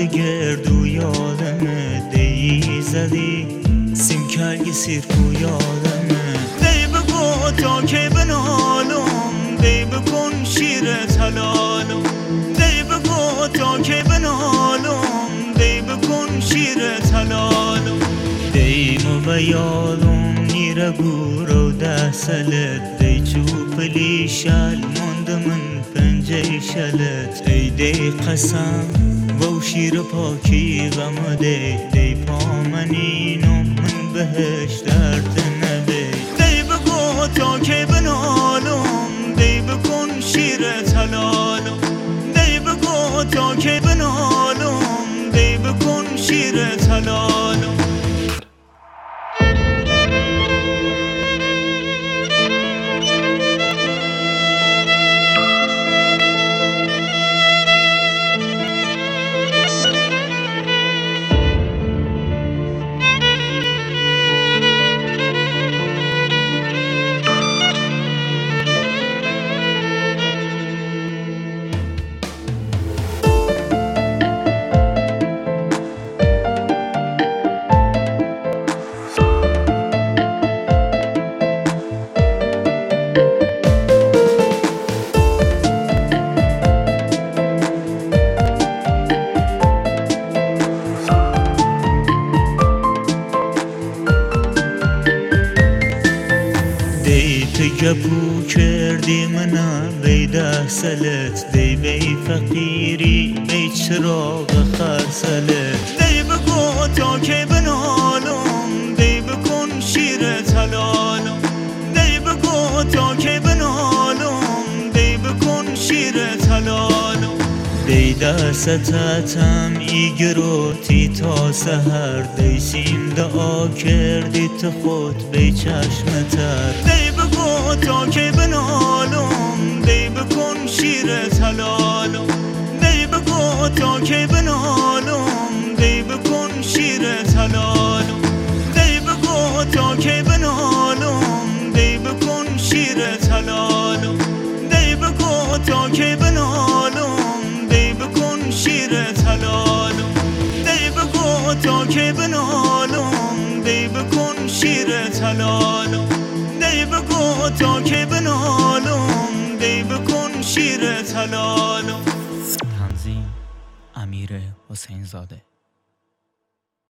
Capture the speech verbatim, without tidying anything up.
گردو یادمه دی زدی سیم کرگی سیرکو یادمه دی بگو تا که بنالم دی بکن شیر تلالم دی بگو تا که بنالم دی بکن شیر تلالم دی مو بیالم نیره گورو ده سلت دی چوپلی شل مند من پنجه شلت ای دی قسم و شیر پاکی غم دی دی پامنینم من بهش درد نبی دی بگو تا که بنالم دی بکن شیر تلالم دی بگو تا که بنالم دی بکن شیر تلالم دی تگپو کردی منم بی ده سلت دی بی فقیری بی چراغ خرسلت دی بگو تا که بنالم دی بکن شیر تلالم دی بگو تا که بنالم دی بکن شیر تلالم دی دستتم ایگروتی تا سهر دی سیم دعا کردی تو خود بی چشم تر دی بگو تا که بنالم دی بکن شیر تلالم دی بگو تا که بنالم دی بکن شیر تلالم دی بگو تا که بنالم دی بکن شیر تلالم دی بگو تا که بنالم دی بکن شیر تلالم دی بگو تا که بنالم دی بکن شیر تلالم دی بگو تا که بنالم دی بکن شیر تلالم. تنظیم امیر حسین زاده.